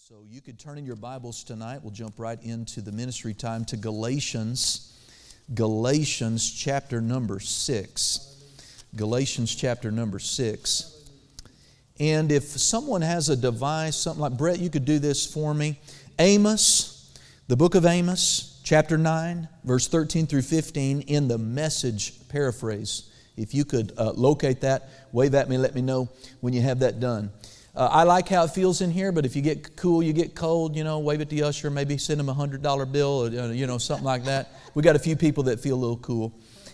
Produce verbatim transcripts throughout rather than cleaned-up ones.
So you could turn in your Bibles tonight. We'll jump right into the ministry time to Galatians. Galatians chapter number six. Galatians chapter number six. And if someone has a device, something like, Brett, you could do this for me. Amos, the book of Amos, chapter nine, verse thirteen through fifteen, in the Message paraphrase. If you could uh, locate that, wave at me, let me know when you have that done. Uh, I like how it feels in here, but if you get cool, you get cold, you know, wave at the usher, maybe send them a one hundred dollar bill, or, you know, something like that. We got a few people that feel a little cool.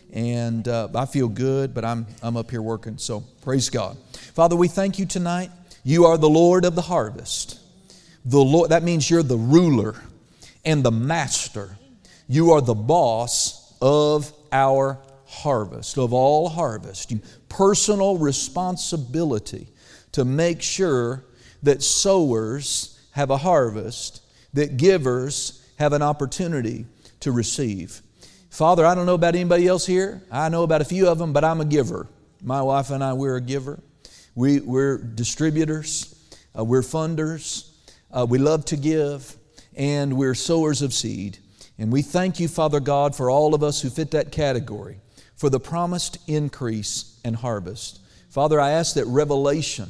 And uh, I feel good, but I'm I'm up here working, so praise God. Father, we thank You tonight. You are the Lord of the harvest. The Lord, that means You're the ruler and the master. You are the boss of our harvest, of all harvest. You, personal responsibility to make sure that sowers have a harvest, that givers have an opportunity to receive. Father, I don't know about anybody else here. I know about a few of them, but I'm a giver. My wife and I, we're a giver. We, we're distributors. Uh, we're funders. Uh, we love to give. And we're sowers of seed. And we thank You, Father God, for all of us who fit that category, for the promised increase and harvest. Father, I ask that revelation,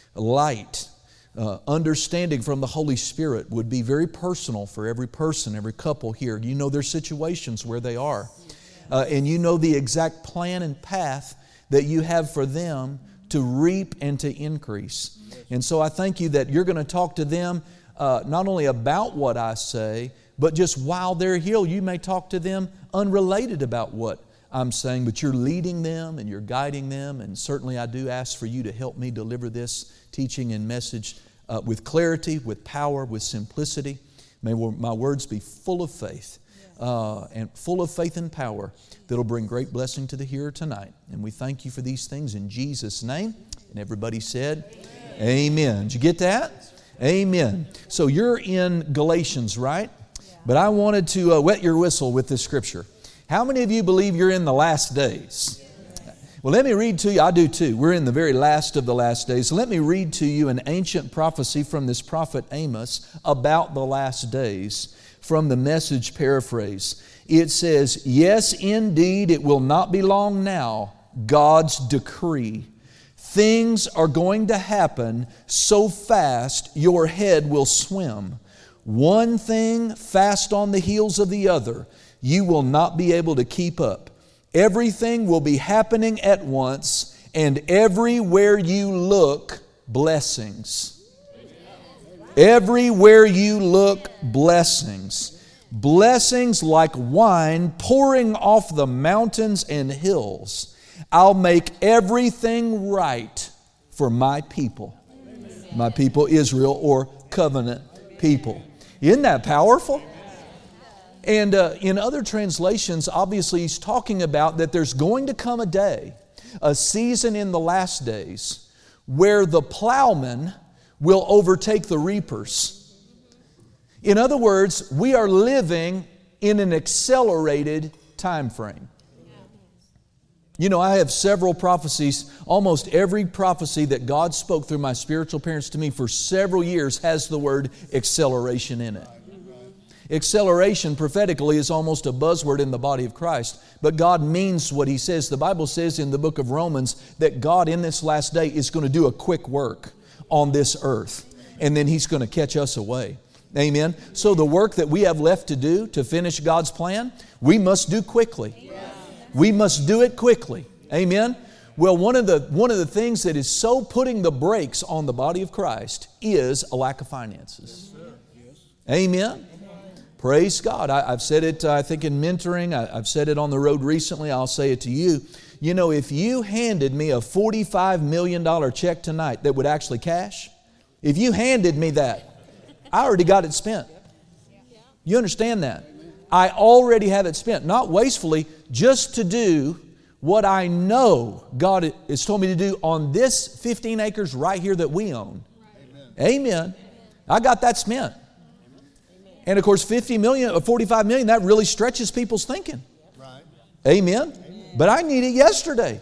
light, uh, understanding from the Holy Spirit would be very personal for every person, every couple here. You know their situations where they are. Uh, and You know the exact plan and path that You have for them to reap and to increase. And so I thank You that You're going to talk to them uh, not only about what I say, but just while they're here, You may talk to them unrelated about what I'm saying, but You're leading them and You're guiding them. And certainly I do ask for You to help me deliver this teaching and message uh, with clarity, with power, with simplicity. May my words be full of faith uh, and full of faith and power that'll bring great blessing to the hearer tonight. And we thank You for these things in Jesus' name. And everybody said, Amen. Amen. Did you get that? Amen. So you're in Galatians, right? But I wanted to uh, wet your whistle with this scripture. How many of you believe you're in the last days? Well, let me read to you. I do too. We're in the very last of the last days. So let me read to you an ancient prophecy from this prophet Amos about the last days from the Message paraphrase. It says, yes, indeed, it will not be long now, God's decree. Things are going to happen so fast your head will swim. One thing fast on the heels of the other. You will not be able to keep up. Everything will be happening at once, and everywhere you look, blessings. Everywhere you look, blessings. Blessings like wine pouring off the mountains and hills. I'll make everything right for My people. My people Israel, or covenant people. Isn't that powerful? And uh, in other translations, obviously he's talking about that there's going to come a day, a season in the last days, where the plowman will overtake the reapers. In other words, we are living in an accelerated time frame. You know, I have several prophecies. Almost every prophecy that God spoke through my spiritual parents to me for several years has the word acceleration in it. Acceleration prophetically is almost a buzzword in the body of Christ, but God means what He says. The Bible says in the book of Romans that God in this last day is going to do a quick work on this earth, and then He's going to catch us away. Amen. So the work that we have left to do to finish God's plan, we must do quickly. We must do it quickly. Amen. Well, one of the one of the things that is so putting the brakes on the body of Christ is a lack of finances. Amen. Praise God. I, I've said it, uh, I think, in mentoring. I, I've said it on the road recently. I'll say it to you. You know, if you handed me a forty-five million dollars check tonight that would actually cash, if you handed me that, I already got it spent. You understand that? I already have it spent, not wastefully, just to do what I know God has told me to do on this fifteen acres right here that we own. Amen. Amen. I got that spent. And of course, fifty million or forty-five million, that really stretches people's thinking. Right. Amen. Amen. But I need it yesterday.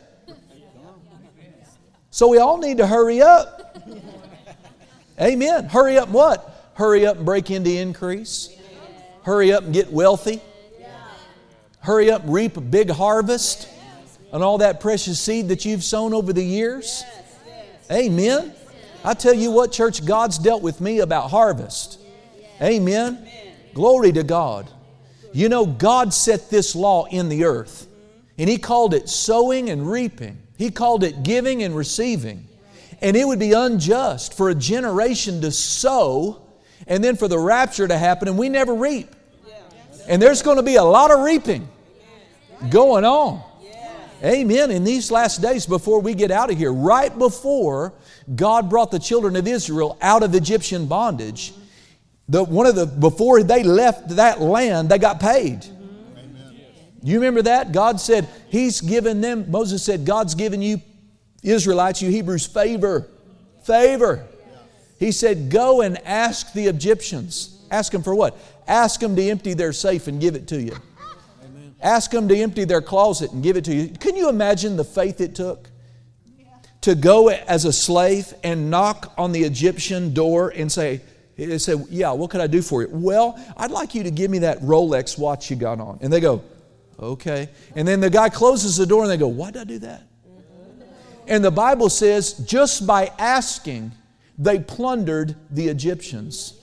So we all need to hurry up. Amen. Hurry up what? hurry up and break into increase. Hurry up and get wealthy. Hurry up and reap a big harvest on all that precious seed that you've sown over the years. Amen. I tell you what, church, God's dealt with me about harvest. Amen. Glory to God. You know, God set this law in the earth, and He called it sowing and reaping. He called it giving and receiving. And it would be unjust for a generation to sow and then for the rapture to happen and we never reap. And there's going to be a lot of reaping going on. Amen. In these last days before we get out of here, right before God brought the children of Israel out of Egyptian bondage, the, one of the before they left that land, they got paid. Amen. You remember that? God said He's given them, Moses said, God's given you Israelites, you Hebrews, favor. Favor. He said, go and ask the Egyptians. Ask them for what? Ask them to empty their safe and give it to you. Amen. Ask them to empty their closet and give it to you. Can you imagine the faith it took to go as a slave and knock on the Egyptian door and say, say, yeah, what could I do for you? Well, I'd like you to give me that Rolex watch you got on. And they go, okay. And then the guy closes the door and they go, why did I do that? And the Bible says just by asking, they plundered the Egyptians.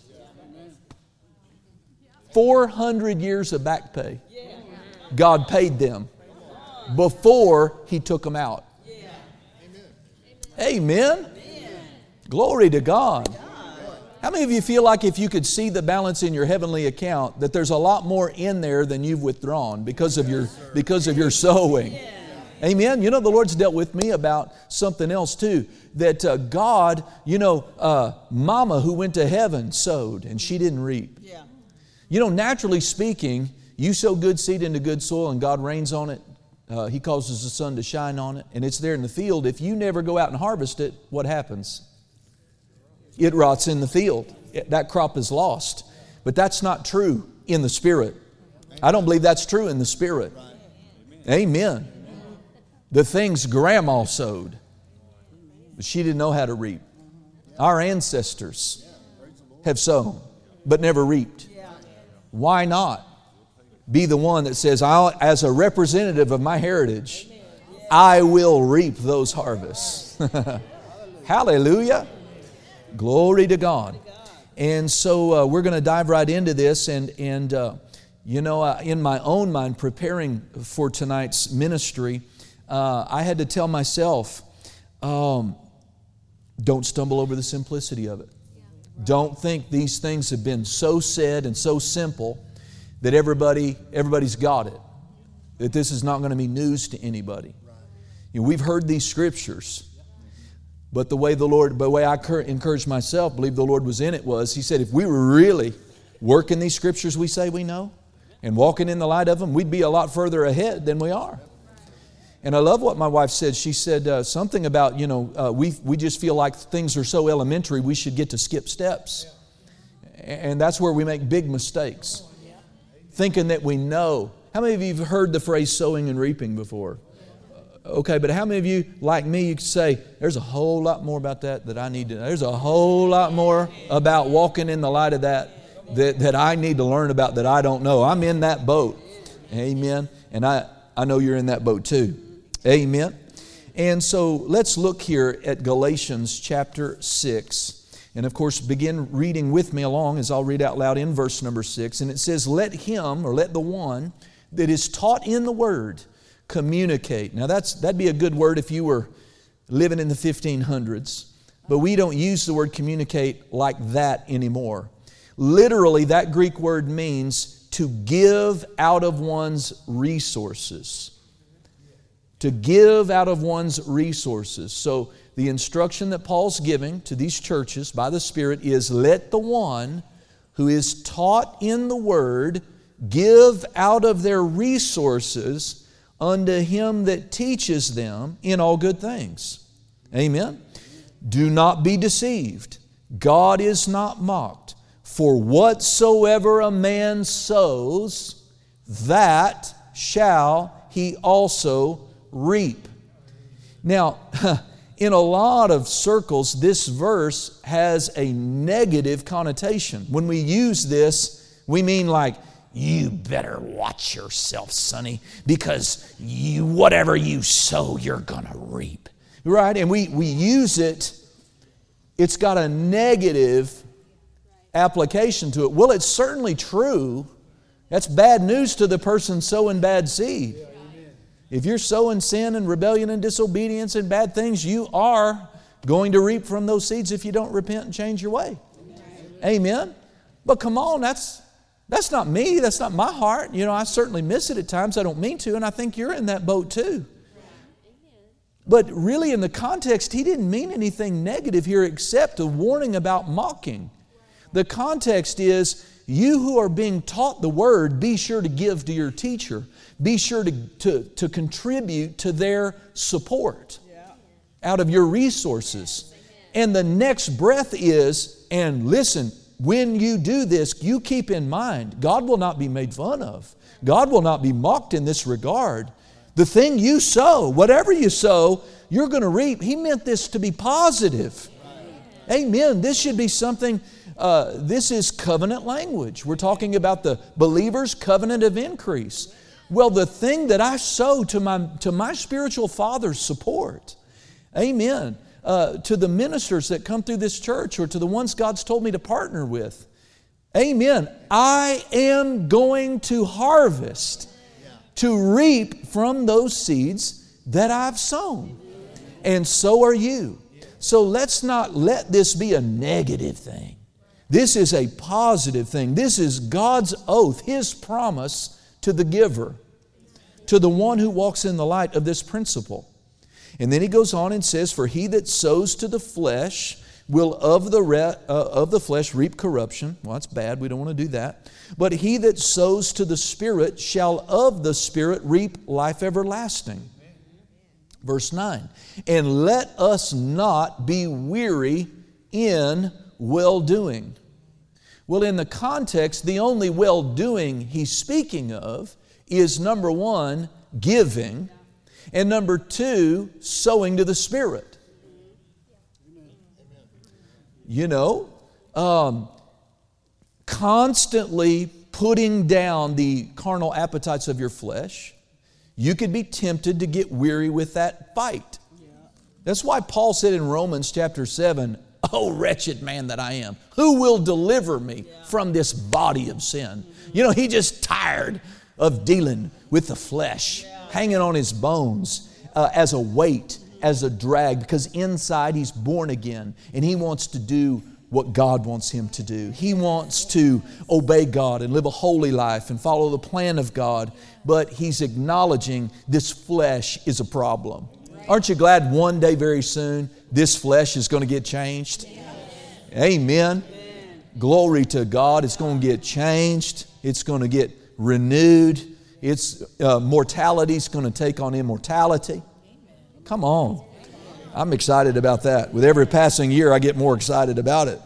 four hundred years of back pay. God paid them before He took them out. Amen. Glory to God. How many of you feel like if you could see the balance in your heavenly account, that there's a lot more in there than you've withdrawn because of your, because of your sowing? Amen. You know, the Lord's dealt with me about something else too. That uh, God, you know, uh, Mama who went to heaven sowed and she didn't reap. Yeah. You know, naturally speaking, you sow good seed into good soil and God rains on it. Uh, he causes the sun to shine on it and it's there in the field. If you never go out and harvest it, what happens? It rots in the field. It, that crop is lost. But that's not true in the Spirit. I don't believe that's true in the Spirit. Amen. The things Grandma sowed, but she didn't know how to reap. Our ancestors have sown, but never reaped. Why not be the one that says, I'll, as a representative of my heritage, I will reap those harvests. Hallelujah. Glory to God. And so uh, we're going to dive right into this. And, and uh, you know, uh, in my own mind, preparing for tonight's ministry, Uh, I had to tell myself, um, don't stumble over the simplicity of it. Don't think these things have been so said and so simple that everybody, everybody's got it. That this is not going to be news to anybody. You know, we've heard these scriptures, but the way the Lord, the way I encouraged myself, believe the Lord was in it was, He said, if we were really working these scriptures we say we know and walking in the light of them, we'd be a lot further ahead than we are. And I love what my wife said. She said uh, something about, you know, uh, we we just feel like things are so elementary, we should get to skip steps. And that's where we make big mistakes. Thinking that we know. How many of you have heard the phrase sowing and reaping before? Okay, but how many of you, like me, you could say, there's a whole lot more about that that I need to know. There's a whole lot more about walking in the light of that that, that I need to learn about that I don't know. I'm in that boat. Amen. And I, I know you're in that boat too. Amen. And so let's look here at Galatians chapter six. And of course, begin reading with me along as I'll read out loud in verse number six. And it says, let him, or let the one that is taught in the Word communicate. Now that's, that'd be a good word if you were living in the fifteen hundreds. But we don't use the word communicate like that anymore. Literally, that Greek word means to give out of one's resources. To give out of one's resources. So the instruction that Paul's giving to these churches by the Spirit is, let the one who is taught in the Word give out of their resources unto him that teaches them in all good things. Amen. Do not be deceived. God is not mocked. For whatsoever a man sows, that shall he also reap. Now, in a lot of circles, this verse has a negative connotation. When we use this, we mean like, you better watch yourself, sonny, because you, whatever you sow, you're going to reap. Right? And we, we use it, it's got a negative application to it. Well, it's certainly true. That's bad news to the person sowing bad seed. If you're sowing sin and rebellion and disobedience and bad things, you are going to reap from those seeds if you don't repent and change your way. Amen. But come on, that's that's not me. That's not my heart. You know, I certainly miss it at times. I don't mean to, and I think you're in that boat too. But really, in the context, he didn't mean anything negative here except a warning about mocking. The context is, you who are being taught the Word, be sure to give to your teacher. Be sure to, to, to contribute to their support out of your resources. And the next breath is, and listen, when you do this, you keep in mind, God will not be made fun of. God will not be mocked in this regard. The thing you sow, whatever you sow, you're going to reap. He meant this to be positive. Amen. This should be something, uh, this is covenant language. We're talking about the believer's covenant of increase. Well, the thing that I sow to my, to my spiritual father's support, amen, uh, to the ministers that come through this church or to the ones God's told me to partner with, amen, I am going to harvest, to reap from those seeds that I've sown. And so are you. So let's not let this be a negative thing. This is a positive thing. This is God's oath, His promise to the giver, to the one who walks in the light of this principle. And then he goes on and says, for he that sows to the flesh will of the, re- uh, of the flesh reap corruption. Well, that's bad. We don't want to do that. But he that sows to the Spirit shall of the Spirit reap life everlasting. Verse nine, and let us not be weary in well-doing. Well, in the context, the only well-doing he's speaking of is, number one, giving, and number two, sowing to the Spirit. You know, um, constantly putting down the carnal appetites of your flesh, you could be tempted to get weary with that fight. That's why Paul said in Romans chapter seven, oh, wretched man that I am, who will deliver me from this body of sin? You know, he just tired of dealing with the flesh, hanging on his bones uh, as a weight, as a drag, because inside he's born again and he wants to do what God wants him to do. He wants to obey God and live a holy life and follow the plan of God, but he's acknowledging this flesh is a problem. Aren't you glad one day very soon this flesh is going to get changed? Amen. Amen. Glory to God. It's going to get changed. It's going to get renewed. Its uh, mortality is going to take on immortality. Come on. I'm excited about that. With every passing year, I get more excited about it.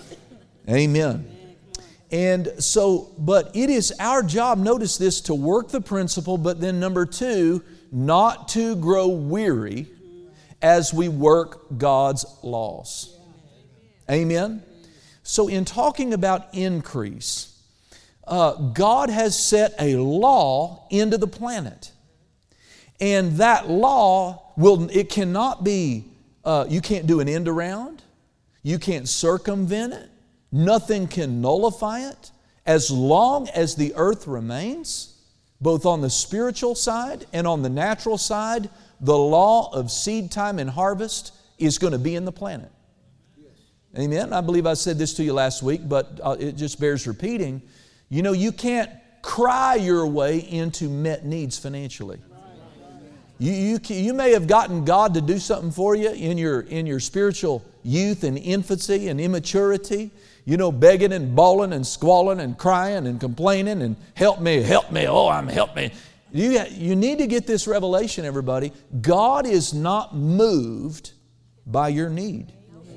Amen. And so, but it is our job, notice this, to work the principle, but then number two, not to grow weary as we work God's laws. Amen. So in talking about increase, uh, God has set a law into the planet. And that law will, it cannot be, uh, you can't do an end around. You can't circumvent it. Nothing can nullify it. As long as the earth remains, both on the spiritual side and on the natural side, the law of seed time and harvest is going to be in the planet. Amen. I believe I said this to you last week, but uh, it just bears repeating. You know, you can't cry your way into met needs financially. You, you, you may have gotten God to do something for you in your, in your spiritual youth and infancy and immaturity. You know, begging and bawling and squalling and crying and complaining and help me, help me, oh, I'm help me. You, you need to get this revelation, everybody. God is not moved by your need.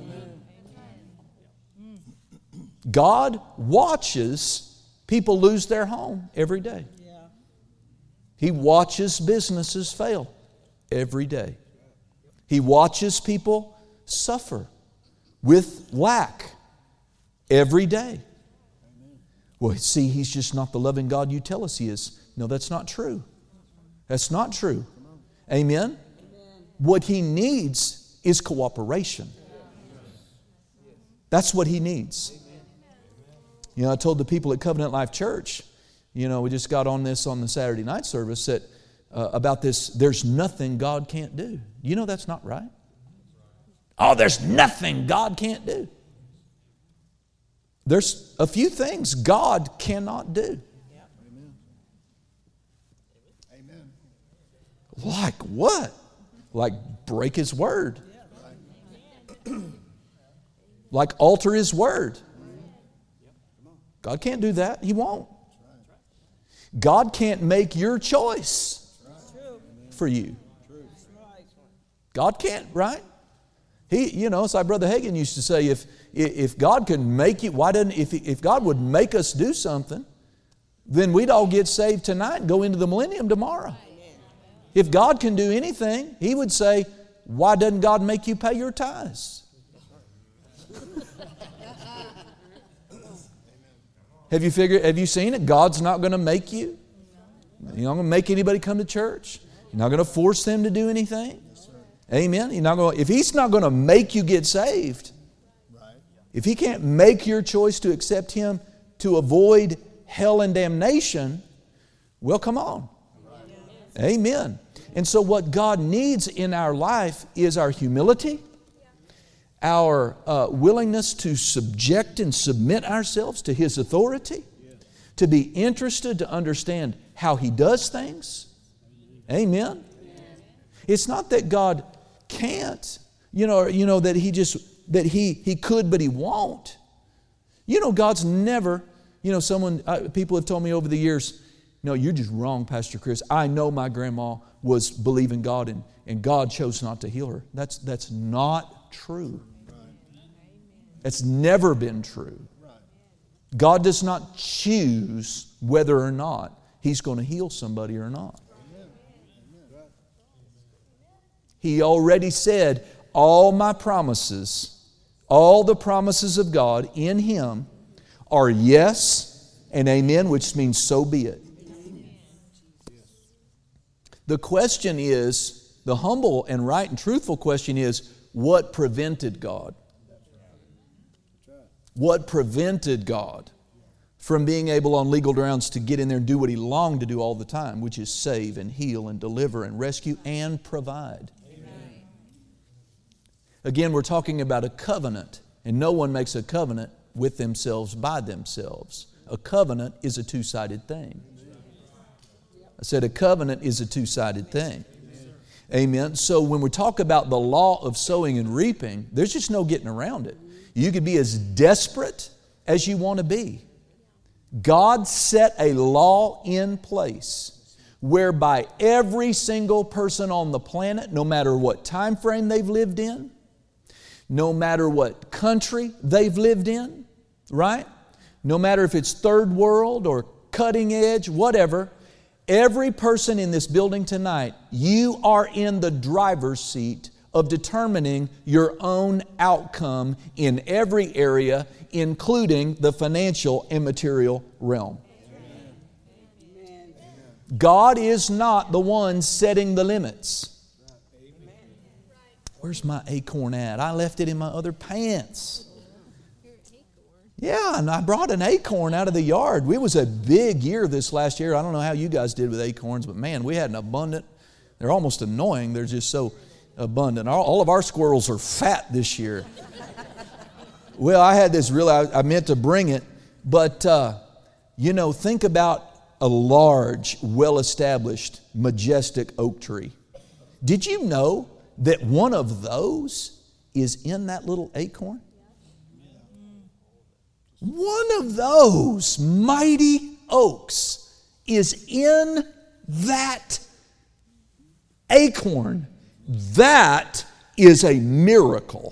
God watches people lose their home every day. He watches businesses fail every day. He watches people suffer with lack every day. Well, see, He's just not the loving God you tell us He is. No, that's not true. That's not true. Amen? What He needs is cooperation. That's what He needs. You know, I told the people at Covenant Life Church, you know, we just got on this on the Saturday night service, that uh, about this, there's nothing God can't do. You know that's not right. Oh, there's nothing God can't do. There's a few things God cannot do. Amen. Like what? Like break His word. Like alter His word. God can't do that. He won't. God can't make your choice for you. God can't, right? He, you know, it's like Brother Hagin used to say, if if God could make you, why doesn't, if, if God would make us do something, then we'd all get saved tonight and go into the millennium tomorrow. If God can do anything, He would say, why doesn't God make you pay your tithes? Have you figured, have you seen it? God's not going to make you. You're not going to make anybody come to church. You're not going to force them to do anything. Amen. You're not going, if He's not going to make you get saved, if He can't make your choice to accept Him to avoid hell and damnation, well, come on. Amen. And so what God needs in our life is our humility, our uh, willingness to subject and submit ourselves to His authority, to be interested to understand how He does things. Amen. It's not that God can't, you know, you know that He just, that He He could but He won't. You know, God's never, you know, someone, uh, people have told me over the years, no, you're just wrong, Pastor Chris. I know my grandma was believing God and, and God chose not to heal her. That's, that's not true. It's never been true. God does not choose whether or not He's going to heal somebody or not. He already said, all my promises, all the promises of God in Him are yes and amen, which means so be it. The question is, the humble and right and truthful question is, what prevented God? What prevented God from being able on legal grounds to get in there and do what He longed to do all the time, which is save and heal and deliver and rescue and provide? Amen. Again, we're talking about a covenant, and no one makes a covenant with themselves by themselves. A covenant is a two-sided thing. I said a covenant is a two-sided thing. Amen. So when we talk about the law of sowing and reaping, there's just no getting around it. You could be as desperate as you want to be. God set a law in place whereby every single person on the planet, no matter what time frame they've lived in, no matter what country they've lived in, right? No matter if it's third world or cutting edge, whatever, every person in this building tonight, you are in the driver's seat of determining your own outcome in every area, including the financial and material realm. Amen. God is not the one setting the limits. Where's my acorn at? I left it in my other pants. Yeah, and I brought an acorn out of the yard. It was a big year this last year. I don't know how you guys did with acorns, but man, we had an abundant. They're almost annoying. They're just so abundant. All, all of our squirrels are fat this year. Well, I had this really, I, I meant to bring it, but uh, you know, think about a large, well-established, majestic oak tree. Did you know that one of those is in that little acorn? One of those mighty oaks is in that acorn. That is a miracle.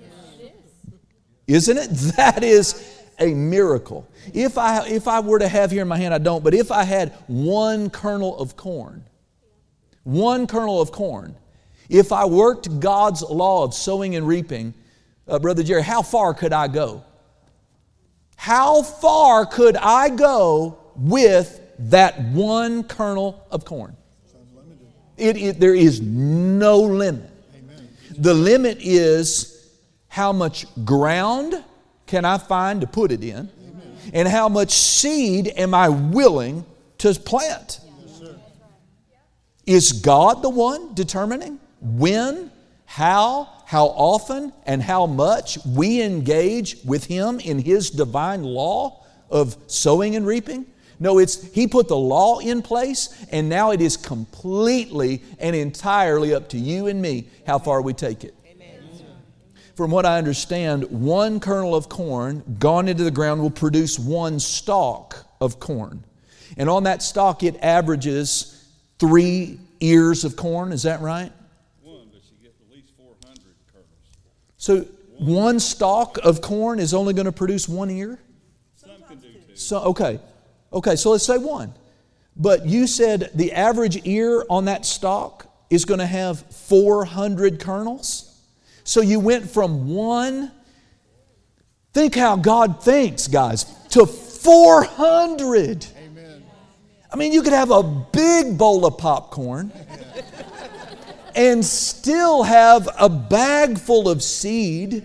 Isn't it? That is a miracle. If I, if I were to have here in my hand, I don't, but if I had one kernel of corn, one kernel of corn, If I worked God's law of sowing and reaping, uh, Brother Jerry, how far could I go? How far could I go with that one kernel of corn? It, it, there is no limit. Amen. The limit is how much ground can I find to put it in, amen, and how much seed am I willing to plant. Yes, is God the one determining when, how, how often, and how much we engage with Him in His divine law of sowing and reaping? No, it's He put the law in place, and now it is completely and entirely up to you and me how far we take it. Amen. From what I understand, one kernel of corn gone into the ground will produce one stalk of corn. And on that stalk it averages three ears of corn. Is that right? One, but you get at least four hundred kernels. So one stalk of corn is only going to produce one ear? Some can do two. So, okay. Okay, so let's say one. But you said the average ear on that stalk is going to have four hundred kernels? So you went from one, think how God thinks, guys, to four hundred. Amen. I mean, you could have a big bowl of popcorn and still have a bag full of seed.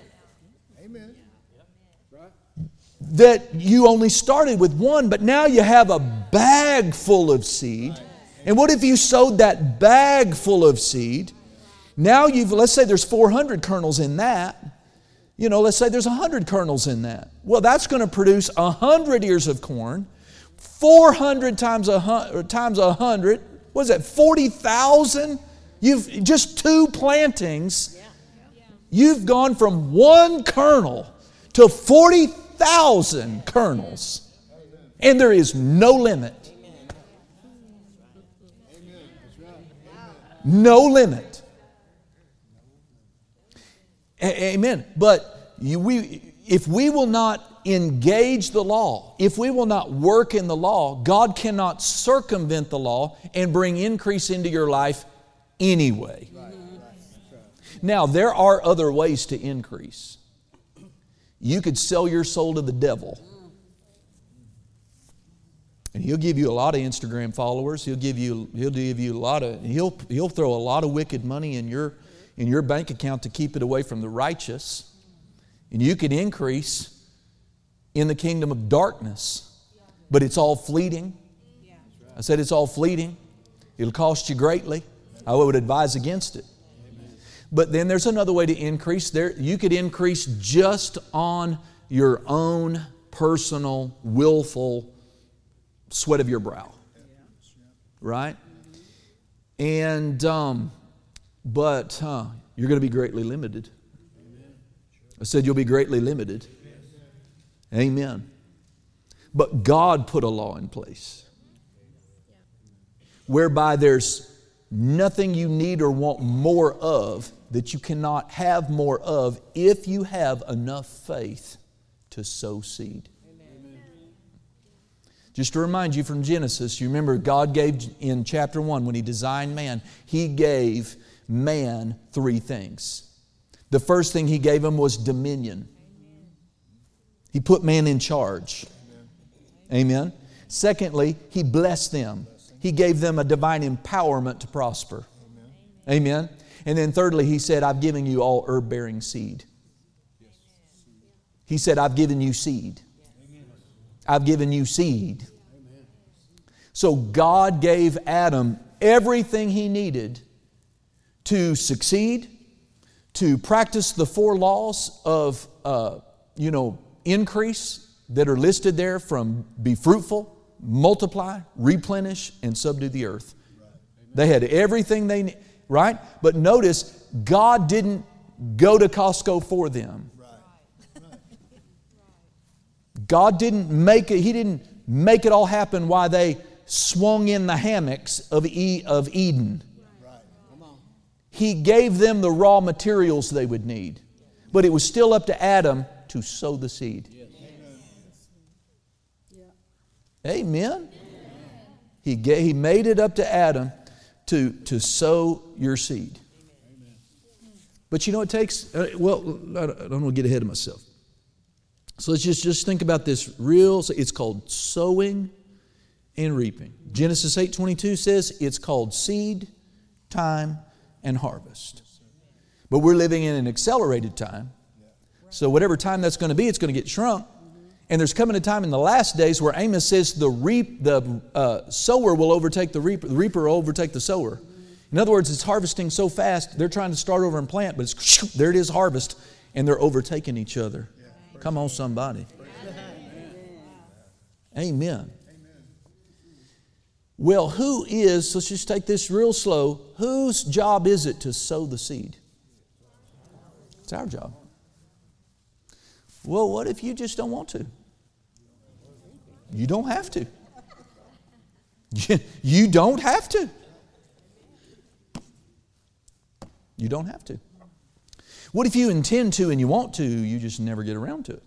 That you only started with one, but now you have a bag full of seed. And what if you sowed that bag full of seed? Now you've, let's say there's four hundred kernels in that. You know, let's say there's one hundred kernels in that. Well, that's going to produce one hundred ears of corn. four hundred times a hundred, times a hundred, what is that, forty thousand? You've, just two plantings, you've gone from one kernel to forty thousand kernels, and there is no limit. No limit. A- amen. But you, we, if we will not engage the law, if we will not work in the law, God cannot circumvent the law and bring increase into your life anyway. Now, there are other ways to increase. You could sell your soul to the devil. And he'll give you a lot of Instagram followers. He'll give you, he'll give you a lot of, he'll, he'll throw a lot of wicked money in your, in your bank account to keep it away from the righteous. And you can increase in the kingdom of darkness. But it's all fleeting. I said it's all fleeting. It'll cost you greatly. I would advise against it. But then there's another way to increase. There, you could increase just on your own personal, willful sweat of your brow. Right? And, um, but uh, you're going to be greatly limited. I said you'll be greatly limited. Amen. But God put a law in place whereby there's nothing you need or want more of that you cannot have more of if you have enough faith to sow seed. Amen. Just to remind you from Genesis, you remember God gave in chapter one when He designed man, He gave man three things. The first thing He gave him was dominion. He put man in charge. Amen. Secondly, He blessed them. He gave them a divine empowerment to prosper. Amen. Amen. And then thirdly, He said, I've given you all herb-bearing seed. He said, I've given you seed. I've given you seed. So God gave Adam everything he needed to succeed, to practice the four laws of, uh, you know, increase that are listed there, from be fruitful, multiply, replenish, and subdue the earth. They had everything they need, right? But notice, God didn't go to Costco for them. God didn't make it, He didn't make it all happen while they swung in the hammocks of, e, of Eden. He gave them the raw materials they would need. But it was still up to Adam to sow the seed. Amen. He, gave, he made it up to Adam to, to sow your seed. But you know, it takes, uh, well, I don't, I don't want to get ahead of myself. So let's just, just think about this real, it's called sowing and reaping. Genesis eight twenty-two says it's called seed, time, and harvest. But we're living in an accelerated time. So whatever time that's going to be, it's going to get shrunk. And there's coming a time in the last days where Amos says the reap, the uh, sower will overtake the reaper, the reaper will overtake the sower. In other words, it's harvesting so fast, they're trying to start over and plant, but it's, there it is, harvest, and they're overtaking each other. Come on, somebody. Amen. Well, who is, let's just take this real slow, whose job is it to sow the seed? It's our job. Well, what if you just don't want to? You don't have to. You don't have to. You don't have to. What if you intend to and you want to, you just never get around to it?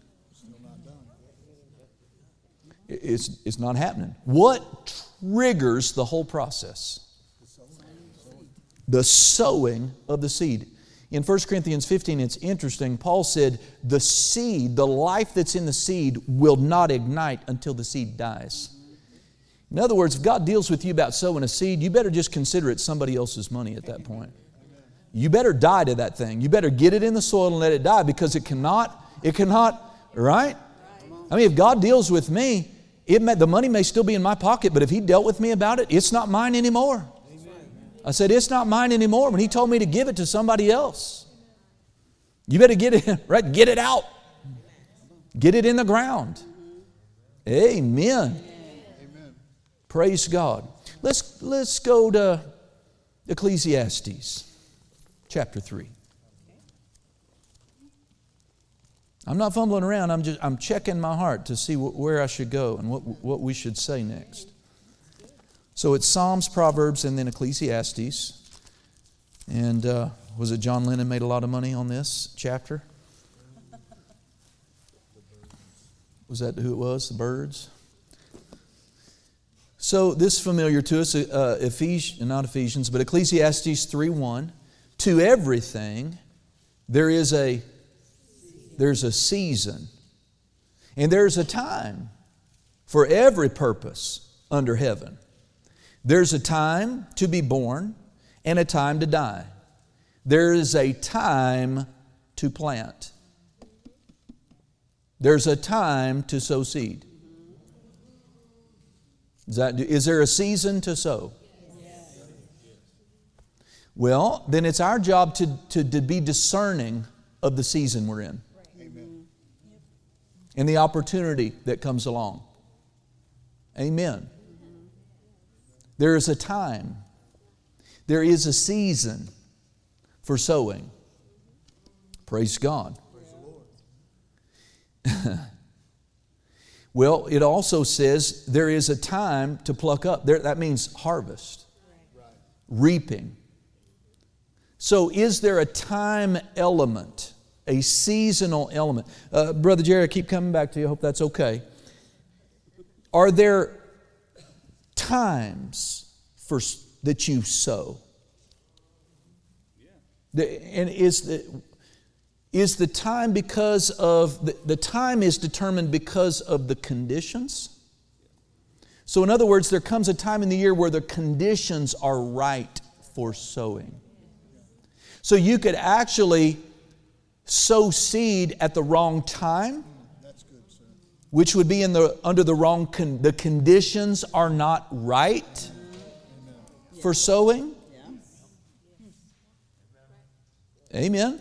It's, it's not happening. What triggers the whole process? The sowing of the seed. In First Corinthians fifteen, it's interesting. Paul said, the seed, the life that's in the seed will not ignite until the seed dies. In other words, if God deals with you about sowing a seed, you better just consider it somebody else's money at that point. You better die to that thing. You better get it in the soil and let it die, because it cannot, it cannot, right? I mean, if God deals with me, it may, the money may still be in my pocket, but if He dealt with me about it, it's not mine anymore. I said, it's not mine anymore when He told me to give it to somebody else. You better get it, right? Get it out. Get it in the ground. Amen. Amen. Praise God. Let's, let's go to Ecclesiastes chapter three. I'm not fumbling around. I'm just I'm checking my heart to see wh- where I should go and what what we should say next. So it's Psalms, Proverbs, and then Ecclesiastes. And uh, was it John Lennon made a lot of money on this chapter? Was that who it was? The birds? So this is familiar to us, uh, Ephesians, not Ephesians, but Ecclesiastes three one. To everything there is a there's a season, and there's a time for every purpose under heaven. There's a time to be born and a time to die. There is a time to plant. There's a time to sow seed. Is that, is there a season to sow? Yes. Well, then it's our job to, to, to be discerning of the season we're in. Amen. And the opportunity that comes along. Amen. There is a time. There is a season for sowing. Praise God. Praise the Lord. Well, it also says there is a time to pluck up. There, that means harvest. Right. Reaping. So is there a time element? A seasonal element? Uh, Brother Jerry, I keep coming back to you. I hope that's okay. Are there times for that you sow? Yeah. The, and is the is the time because of the, the time is determined because of the conditions? So in other words, there comes a time in the year where the conditions are right for sowing. So you could actually sow seed at the wrong time. That's good, sir. Which would be in the under the wrong con, the conditions are not right for sowing. Amen.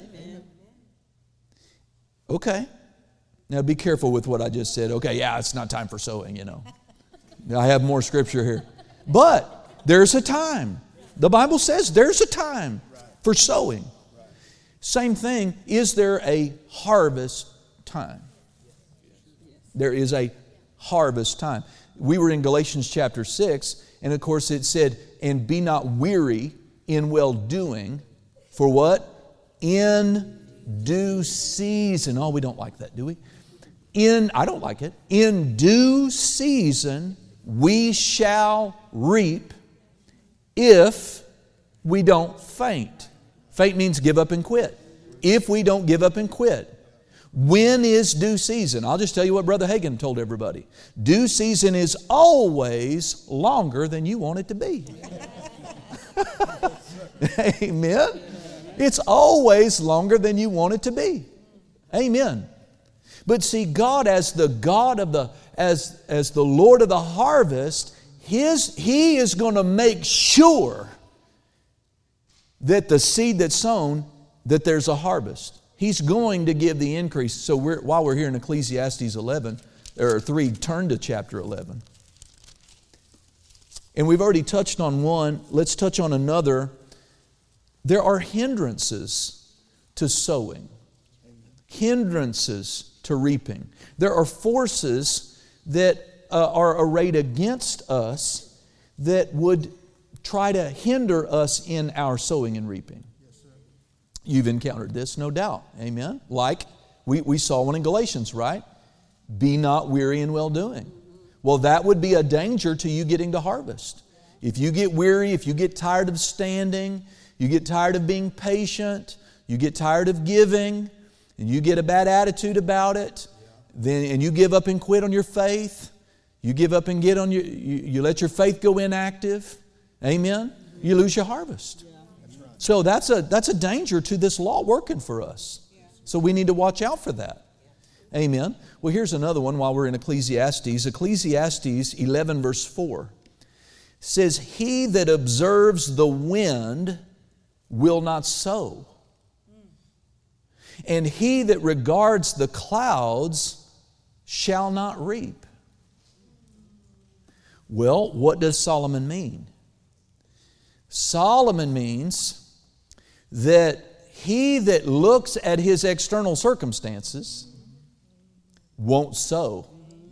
Okay. Now be careful with what I just said. Okay, yeah, it's not time for sowing, you know. I have more scripture here. But there's a time. The Bible says there's a time for sowing. Same thing, is there a harvest time? There is a harvest time. We were in Galatians chapter six, and of course it said, and be not weary in well-doing, for what? In due season. Oh, we don't like that, do we? In, I don't like it. In due season we shall reap if we don't faint. Faint means give up and quit. if we don't give up and quit. When is due season? I'll just tell you what Brother Hagin told everybody. Due season is always longer than you want it to be. Amen. It's always longer than you want it to be. Amen. But see, God as the God of the, as, as the Lord of the harvest, His, He is going to make sure that the seed that's sown, that there's a harvest. He's going to give the increase. So we're, while we're here in Ecclesiastes eleven, or three, turn to chapter eleven. And we've already touched on one. Let's touch on another. There are hindrances to sowing. Hindrances to reaping. There are forces that uh, are arrayed against us that would try to hinder us in our sowing and reaping. You've encountered this, no doubt. Amen? Like we, we saw one in Galatians, right? Be not weary in well-doing. Well, that would be a danger to you getting to harvest. If you get weary, if you get tired of standing, you get tired of being patient, you get tired of giving, and you get a bad attitude about it, then and you give up and quit on your faith, you give up and get on your, you, you let your faith go inactive, amen? You lose your harvest. So that's a, that's a danger to this law working for us. So we need to watch out for that. Amen. Well, here's another one while we're in Ecclesiastes. Ecclesiastes eleven verse four says, He that observes the wind will not sow, and he that regards the clouds shall not reap. Well, what does Solomon mean? Solomon means that he that looks at his external circumstances won't sow.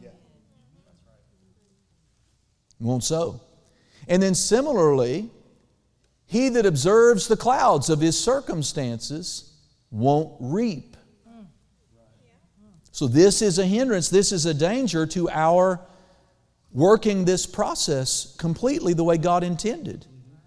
Won't sow. And then similarly, he that observes the clouds of his circumstances won't reap. So this is a hindrance, this is a danger to our working this process completely the way God intended.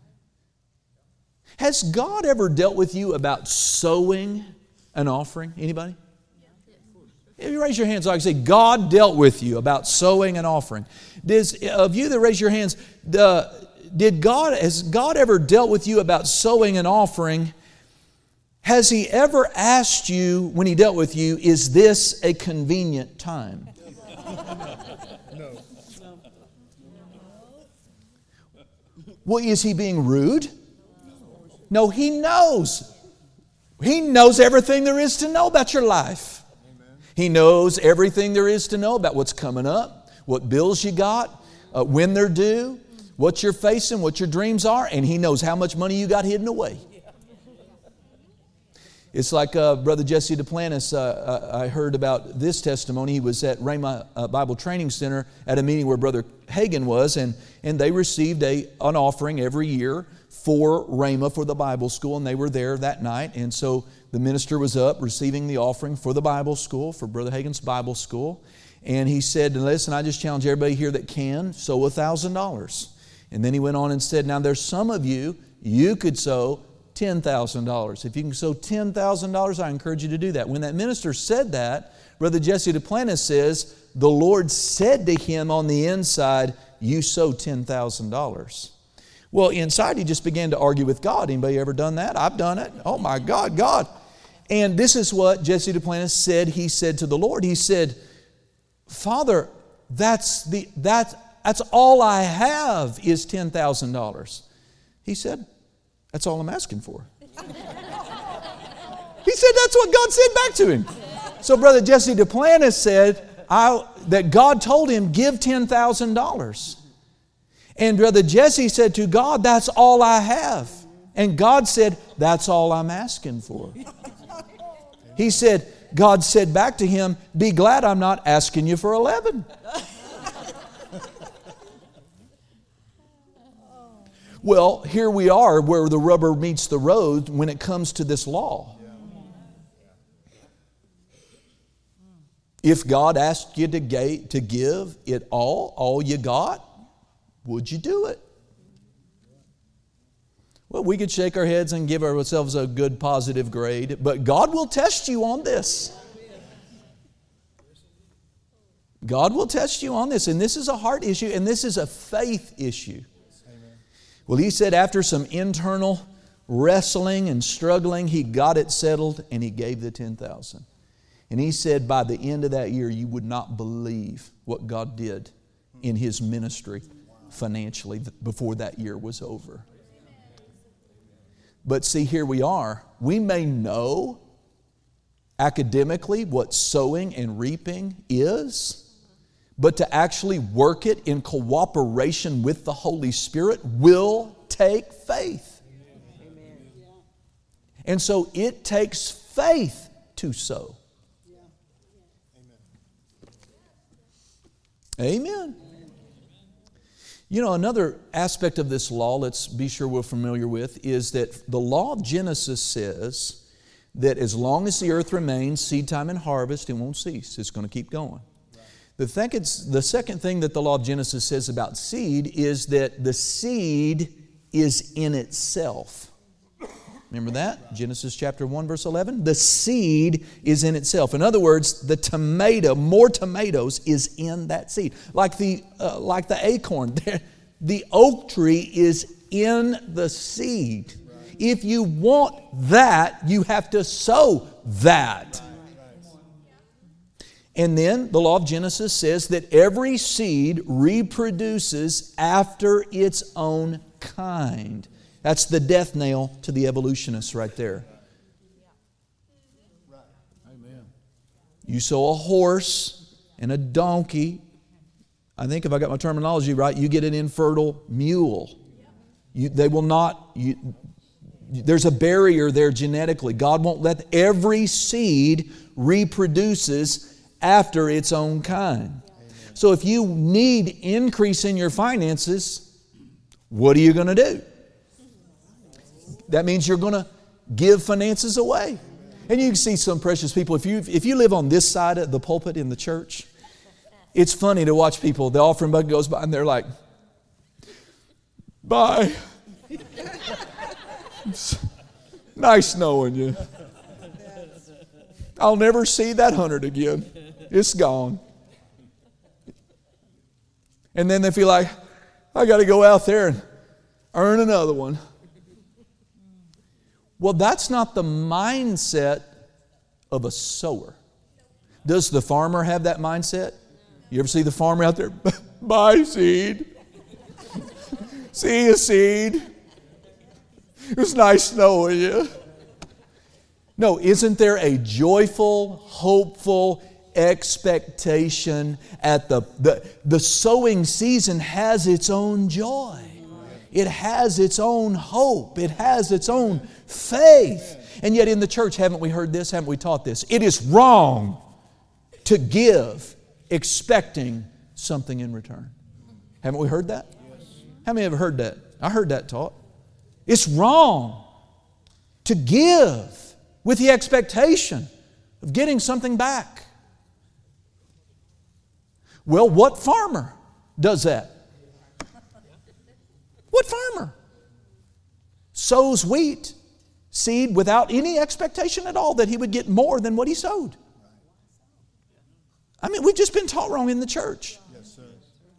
Has God ever dealt with you about sowing an offering? Anybody? If you raise your hands, I can say, God dealt with you about sowing an offering. Does, of you that raise your hands, the, did God, has God ever dealt with you about sowing an offering? Has He ever asked you, when He dealt with you, is this a convenient time? No. Well, is He being rude? No, He knows. He knows everything there is to know about your life. Amen. He knows everything there is to know about what's coming up, what bills you got, uh, when they're due, what you're facing, what your dreams are, and He knows how much money you got hidden away. It's like uh, Brother Jesse Duplantis, uh, I heard about this testimony. He was at Rhema uh, Bible Training Center at a meeting where Brother Hagin was, and, and they received a, an offering every year for Rhema, for the Bible school, and they were there that night. And so the minister was up receiving the offering for the Bible school, for Brother Hagin's Bible school. And he said, listen, I just challenge everybody here that can, sow one thousand dollars. And then he went on and said, now there's some of you, you could sow ten thousand dollars. If you can sow ten thousand dollars, I encourage you to do that. When that minister said that, Brother Jesse Duplantis says, the Lord said to him on the inside, you sow ten thousand dollars. Well, inside he just began to argue with God. Anybody ever done that? I've done it. Oh my God, God. And this is what Jesse Duplantis said. He said to the Lord, he said, Father, that's, the, that's, that's all I have is ten thousand dollars. He said, that's all I'm asking for. He said that's what God said back to him. So Brother Jesse Duplantis said I, that God told him, give ten thousand dollars. And Brother Jesse said to God, that's all I have. And God said, that's all I'm asking for. He said, God said back to him, be glad I'm not asking you for eleven. Well, here we are where the rubber meets the road when it comes to this law. If God asked you to give it all, all you got, would you do it? Well, we could shake our heads and give ourselves a good positive grade, but God will test you on this. God will test you on this, and this is a heart issue, and this is a faith issue. Well, he said after some internal wrestling and struggling, he got it settled, and he gave the ten thousand. And he said by the end of that year, you would not believe what God did in his ministry financially before that year was over. But see, here we are. We may know academically what sowing and reaping is, but to actually work it in cooperation with the Holy Spirit will take faith. Amen. And so it takes faith to sow. Amen. You know, another aspect of this law, let's be sure we're familiar with, is that the law of Genesis says that as long as the earth remains, seed time and harvest, it won't cease. It's going to keep going. The second, the second thing that the law of Genesis says about seed is that the seed is in itself. Remember that? Genesis chapter one, verse eleven. The seed is in itself. In other words, the tomato, more tomatoes is in that seed. Like the, uh, like the acorn, the oak tree is in the seed. If you want that, you have to sow that. And then the law of Genesis says that every seed reproduces after its own kind. That's the death nail to the evolutionists right there. You sow a horse and a donkey. I think if I got my terminology right, you get an infertile mule. You, they will not... You, there's a barrier there genetically. God won't let... Every seed reproduces after its own kind. So if you need increase in your finances, what are you going to do? That means you're going to give finances away. And you can see some precious people. If you, if you live on this side of the pulpit in the church, it's funny to watch people. The offering bucket goes by and they're like, bye. Nice knowing you. I'll never see that hundred again. It's gone. And then they feel like, I got to go out there and earn another one. Well, that's not the mindset of a sower. Does the farmer have that mindset? You ever see the farmer out there? Buy seed. See a seed. It was nice knowing you. No, isn't there a joyful, hopeful expectation at the, the, the sowing season has its own joy. It has its own hope. It has its own faith. And yet in the church, haven't we heard this? Haven't we taught this? It is wrong to give expecting something in return. Haven't we heard that? How many have heard that? I heard that taught. It's wrong to give with the expectation of getting something back. Well, what farmer does that? What farmer sows wheat seed without any expectation at all that he would get more than what he sowed? I mean, we've just been taught wrong in the church. Yes, sir.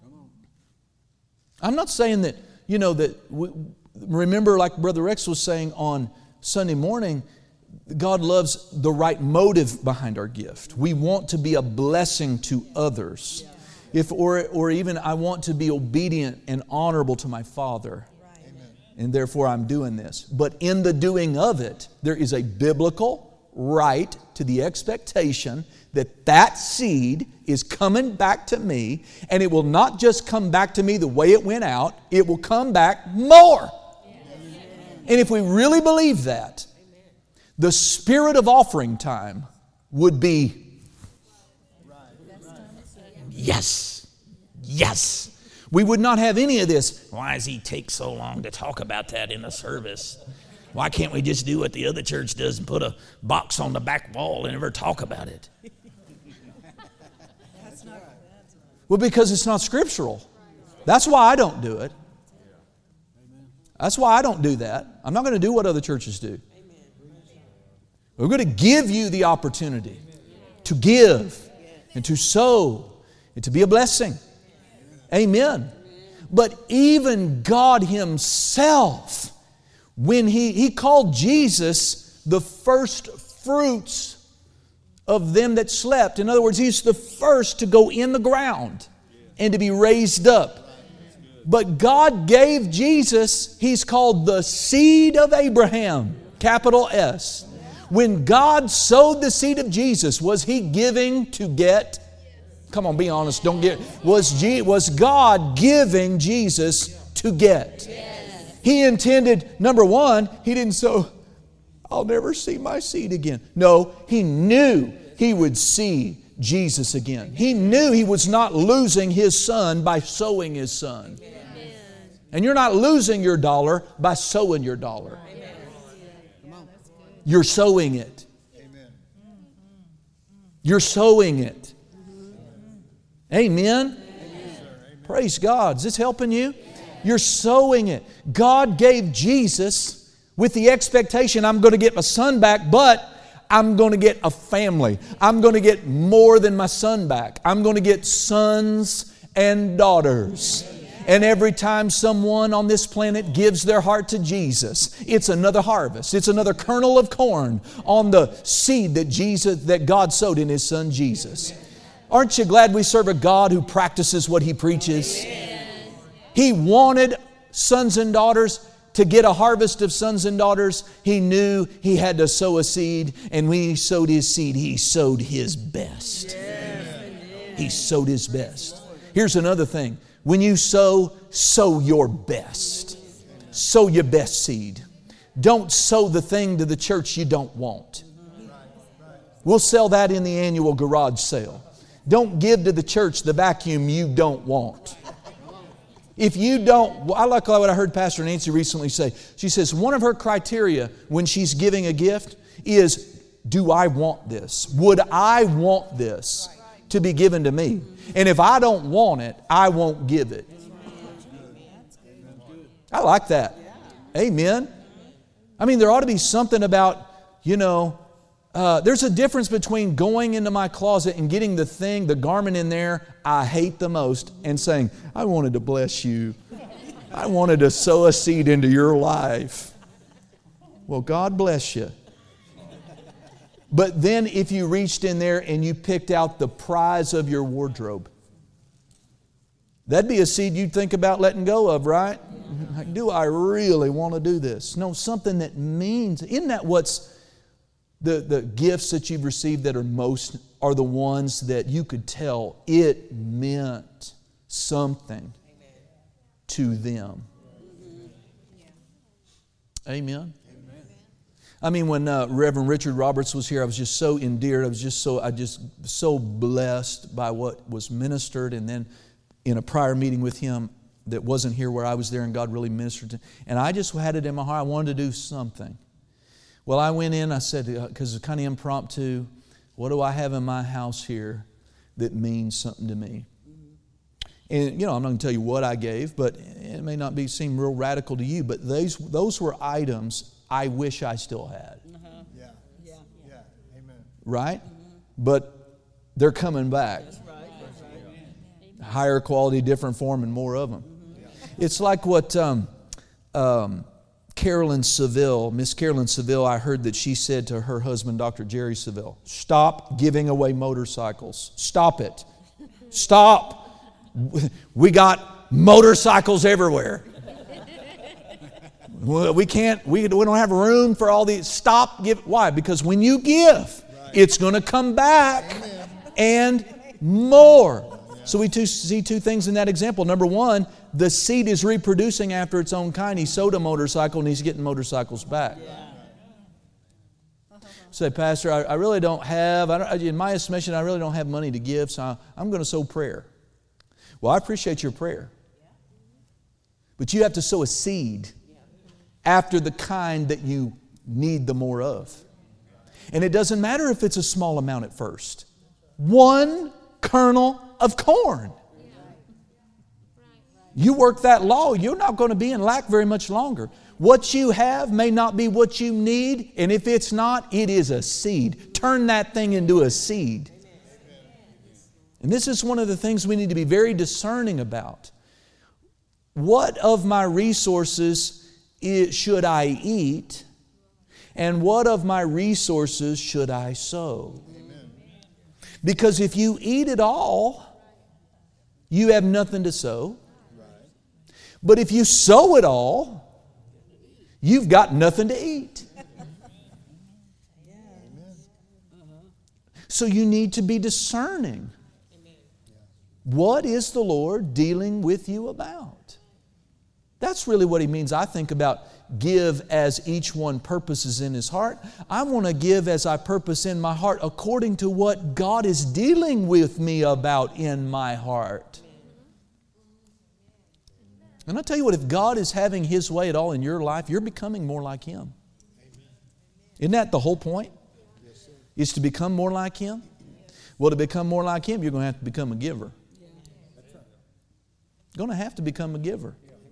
I'm not saying that, you know, that, we, remember like Brother Rex was saying on Sunday morning, God loves the right motive behind our gift. We want to be a blessing to others. If, or, or even I want to be obedient and honorable to my Father. Right. And therefore I'm doing this. But in the doing of it, there is a biblical right to the expectation that that seed is coming back to me, and it will not just come back to me the way it went out, it will come back more. Amen. And if we really believe that, the spirit of offering time would be, yes, yes. We would not have any of this. Why does he take so long to talk about that in a service? Why can't we just do what the other church does and put a box on the back wall and never talk about it? Well, because it's not scriptural. That's why I don't do it. That's why I don't do that. I'm not going to do what other churches do. We're going to give you the opportunity to give and to sow and to be a blessing. Amen. But even God Himself, when He, He called Jesus the first fruits of them that slept. In other words, He's the first to go in the ground and to be raised up. But God gave Jesus, He's called the seed of Abraham, capital S. When God sowed the seed of Jesus, was He giving to get? Come on, be honest. Don't get. Was G, was God giving Jesus to get? Yes. He intended, number one, He didn't sow, I'll never see my seed again. No, He knew He would see Jesus again. He knew He was not losing His Son by sowing His Son. Amen. And you're not losing your dollar by sowing your dollar. Amen. You're sowing it. Amen. You're sowing it. Amen? Amen. Praise God. Is this helping you? You're sowing it. God gave Jesus with the expectation, I'm going to get my son back, but I'm going to get a family. I'm going to get more than my son back. I'm going to get sons and daughters. And every time someone on this planet gives their heart to Jesus, it's another harvest. It's another kernel of corn on the seed that Jesus, that God sowed in His Son Jesus. Aren't you glad we serve a God who practices what He preaches? He wanted sons and daughters. To get a harvest of sons and daughters, He knew He had to sow a seed. And when He sowed His seed, He sowed His best. He sowed His best. Here's another thing. When you sow, sow your best. Sow your best seed. Don't sow the thing to the church you don't want. We'll sell that in the annual garage sale. Don't give to the church the vacuum you don't want. If you don't, I like what I heard Pastor Nancy recently say. She says one of her criteria when she's giving a gift is, do I want this? Would I want this to be given to me? And if I don't want it, I won't give it. I like that. Amen. I mean, there ought to be something about, you know, Uh, there's a difference between going into my closet and getting the thing, the garment in there I hate the most, and saying, I wanted to bless you. I wanted to sow a seed into your life. Well, God bless you. But then if you reached in there and you picked out the prize of your wardrobe, that'd be a seed you'd think about letting go of, right? Like, do I really want to do this? No, something that means, isn't that what's The, the gifts that you've received that are most are the ones that you could tell it meant something to them. Amen. Amen. I mean, when uh, Reverend Richard Roberts was here, I was just so endeared. I was just so I just so blessed by what was ministered. And then in a prior meeting with him that wasn't here where I was there, and God really ministered to, and I just had it in my heart. I wanted to do something. Well, I went in, I said, because it's kind of impromptu, what do I have in my house here that means something to me? And, you know, I'm not going to tell you what I gave, but it may not be seem real radical to you, but those, those were items I wish I still had. Uh-huh. Yeah. Yeah. Yeah. Amen. Right? Mm-hmm. But they're coming back. That's right. That's right. Higher quality, different form, and more of them. Mm-hmm. Yeah. It's like what... Um, um, Carolyn Seville, Miss Carolyn Seville, I heard that she said to her husband, Doctor Jerry Seville, stop giving away motorcycles. Stop it. Stop. We got motorcycles everywhere. We can't, we, we don't have room for all these. Stop. Give. Why? Because when you give, it's going to come back and more. So we two, see two things in that example. Number one, the seed is reproducing after its own kind. He sowed a motorcycle and he's getting motorcycles back. Yeah. Say, Pastor, I, I really don't have, I don't, in my estimation, I really don't have money to give, so I, I'm going to sow prayer. Well, I appreciate your prayer. But you have to sow a seed after the kind that you need the more of. And it doesn't matter if it's a small amount at first. One kernel of corn. You work that law, you're not going to be in lack very much longer. What you have may not be what you need, and if it's not, it is a seed. Turn that thing into a seed. And this is one of the things we need to be very discerning about. What of my resources should I eat, and what of my resources should I sow? Because if you eat it all, you have nothing to sow. But if you sow it all, you've got nothing to eat. So you need to be discerning. What is the Lord dealing with you about? That's really what He means, I think, about give as each one purposes in his heart. I want to give as I purpose in my heart according to what God is dealing with me about in my heart. And I'll tell you what, if God is having His way at all in your life, you're becoming more like Him. Isn't that the whole point? Is to become more like Him? Well, to become more like Him, you're going to have to become a giver. You're going to have to become a giver.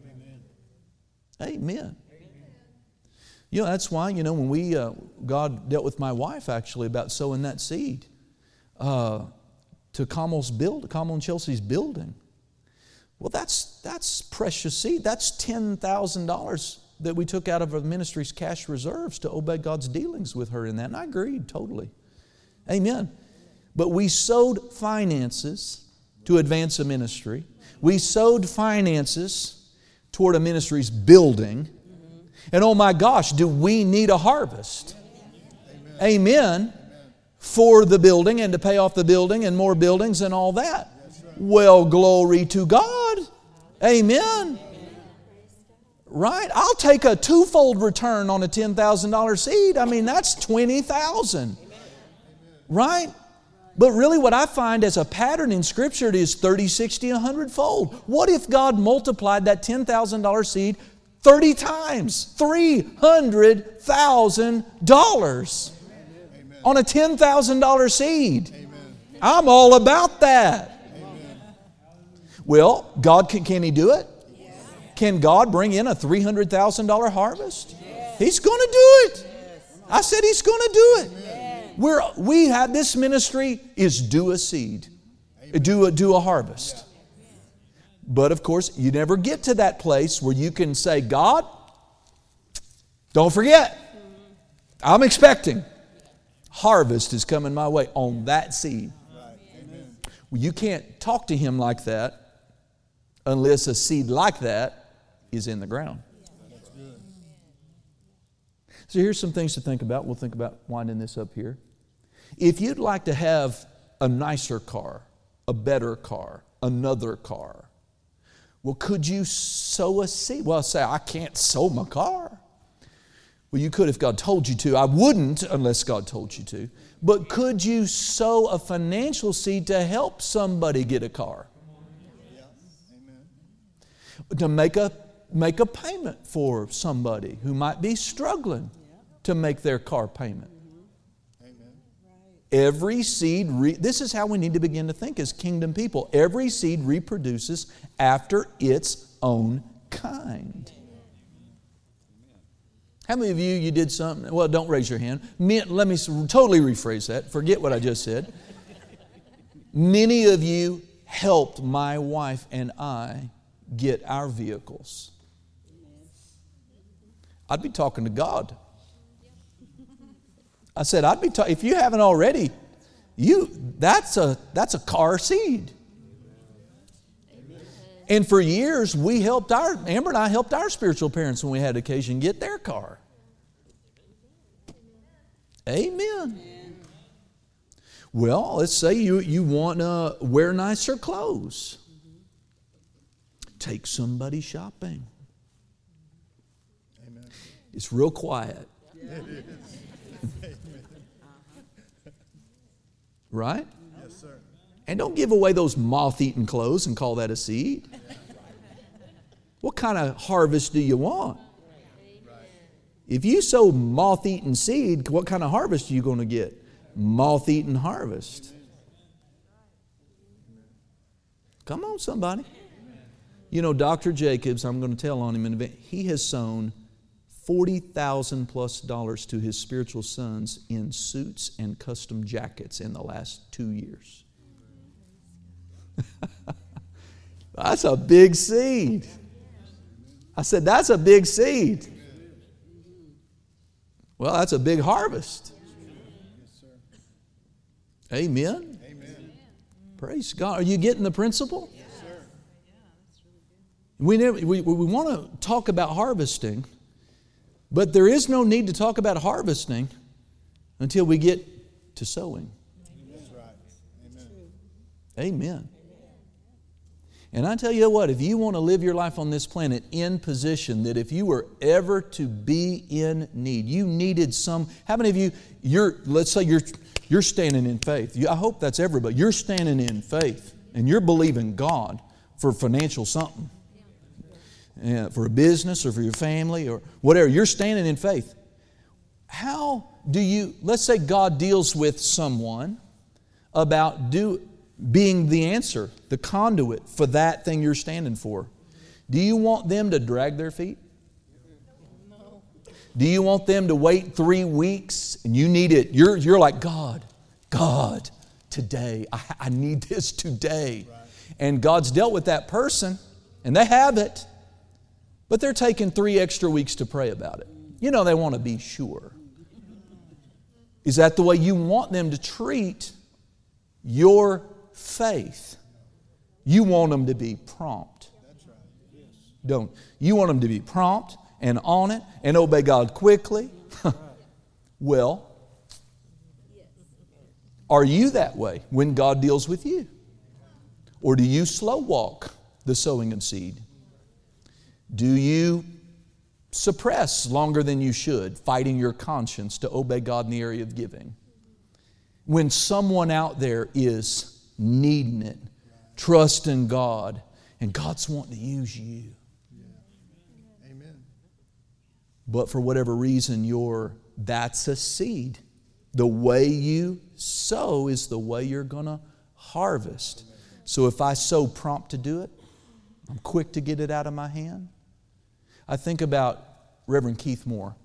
Amen. You know, that's why, you know, when we, uh, God dealt with my wife actually about sowing that seed uh, to Kamal's build, Kamal and Chelsea's building. Well, that's that's precious seed. That's ten thousand dollars that we took out of our ministry's cash reserves to obey God's dealings with her in that. And I agreed totally. Amen. But we sowed finances to advance a ministry. We sowed finances toward a ministry's building. And oh my gosh, do we need a harvest? Amen. Amen. For the building and to pay off the building and more buildings and all that. Well, glory to God. Amen. Right? I'll take a twofold return on a ten thousand dollars seed. I mean, that's twenty thousand dollars. Right? But really what I find as a pattern in Scripture, it is thirty, sixty, one hundred fold. What if God multiplied that ten thousand dollars seed thirty times? three hundred thousand dollars on a ten thousand dollars seed. Amen. I'm all about that. Amen. Well, God can, can He do it? Yeah. Can God bring in a three hundred thousand dollars harvest? Yes. He's going to do it. Yes. I said He's going to do it. Amen. We're, we have this ministry is do a seed, do a, do a harvest. Yeah. But of course, you never get to that place where you can say, God, don't forget, I'm expecting. Harvest is coming my way on that seed. Right. Amen. Well, you can't talk to Him like that unless a seed like that is in the ground. That's good. So here's some things to think about. We'll think about winding this up here. If you'd like to have a nicer car, a better car, another car, well, could you sow a seed? Well, say, I can't sow my car. Well, you could if God told you to. I wouldn't unless God told you to. But could you sow a financial seed to help somebody get a car? Yeah. Amen. To make a, make a payment for somebody who might be struggling to make their car payment. Amen. Every seed, re- this is how we need to begin to think as kingdom people. Every seed reproduces after its own kind. How many of you, you did something? Well, don't raise your hand. Let me totally rephrase that. Forget what I just said. Many of you helped my wife and I get our vehicles. I'd be talking to God. I said, I'd be ta- if you haven't already, you that's a that's a car seed. And for years, we helped our, Amber and I helped our spiritual parents when we had occasion get their car. Amen. Amen. Well, let's say you, you want to wear nicer clothes. Take somebody shopping. Amen. It's real quiet. Yeah. Right? Yes, sir. And don't give away those moth-eaten clothes and call that a seed. What kind of harvest do you want? If you sow moth-eaten seed, what kind of harvest are you going to get? Moth-eaten harvest. Come on, somebody. You know, Doctor Jacobs, I'm going to tell on him in a bit, he has sown forty thousand plus dollars to his spiritual sons in suits and custom jackets in the last two years. That's a big seed. I said, that's a big seed. Well, that's a big harvest. Amen. Amen. Praise God. Are you getting the principle? Yes, sir. We, never, we, we want to talk about harvesting, but there is no need to talk about harvesting until we get to sowing. That's right. Amen. Amen. And I tell you what, if you want to live your life on this planet in position that if you were ever to be in need, you needed some, how many of you, you're, let's say you're, you're standing in faith. You, I hope that's everybody. You're standing in faith and you're believing God for financial something. Yeah, for a business or for your family or whatever. You're standing in faith. How do you, let's say God deals with someone about do, being the answer, the conduit for that thing you're standing for. Do you want them to drag their feet? No. Do you want them to wait three weeks and you need it? You're, you're like, God, God, today, I, I need this today. Right. And God's dealt with that person and they have it, but they're taking three extra weeks to pray about it. You know, they want to be sure. Is that the way you want them to treat your faith? You want them to be prompt. That's right. Yes. Don't. You want them to be prompt and on it and obey God quickly. Well, are you that way when God deals with you? Or do you slow walk the sowing of seed? Do you suppress longer than you should, fighting your conscience to obey God in the area of giving? When someone out there is needing it, trusting God, and God's wanting to use you. Yeah. Amen. But for whatever reason, you're, that's a seed. The way you sow is the way you're going to harvest. So if I sow prompt to do it, I'm quick to get it out of my hand. I think about Reverend Keith Moore.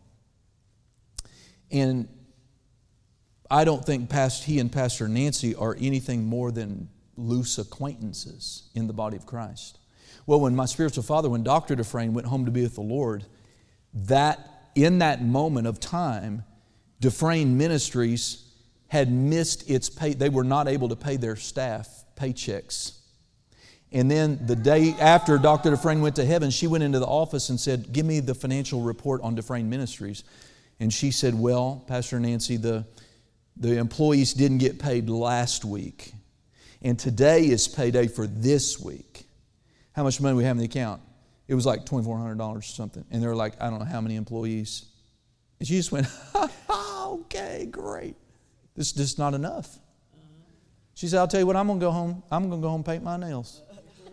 And I don't think past, he and Pastor Nancy are anything more than loose acquaintances in the body of Christ. Well, when my spiritual father, when Doctor Dufresne went home to be with the Lord, that in that moment of time, Dufresne Ministries had missed its pay. They were not able to pay their staff paychecks. And then the day after Doctor Dufresne went to heaven, she went into the office and said, give me the financial report on Dufresne Ministries. And she said, well, Pastor Nancy, the, the employees didn't get paid last week. And today is payday for this week. How much money we have in the account? It was like twenty-four hundred dollars or something. And they were like, I don't know how many employees. And she just went, okay, great. This is just not enough. She said, I'll tell you what, I'm going to go home. I'm going to go home and paint my nails.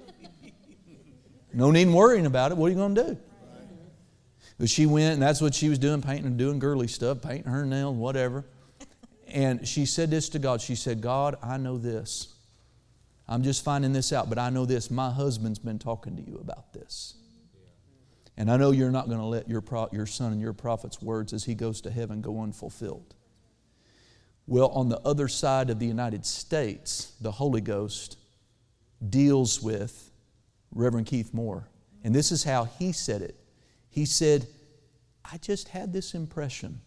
No need in worrying about it. What are you going to do? But she went, and that's what she was doing, painting and doing girly stuff, painting her nails, whatever. And she said this to God. She said, God, I know this. I'm just finding this out, but I know this. My husband's been talking to you about this. And I know you're not going to let your, pro- your son and your prophet's words as he goes to heaven go unfulfilled. Well, on the other side of the United States, the Holy Ghost deals with Reverend Keith Moore. And this is how he said it. He said, I just had this impression.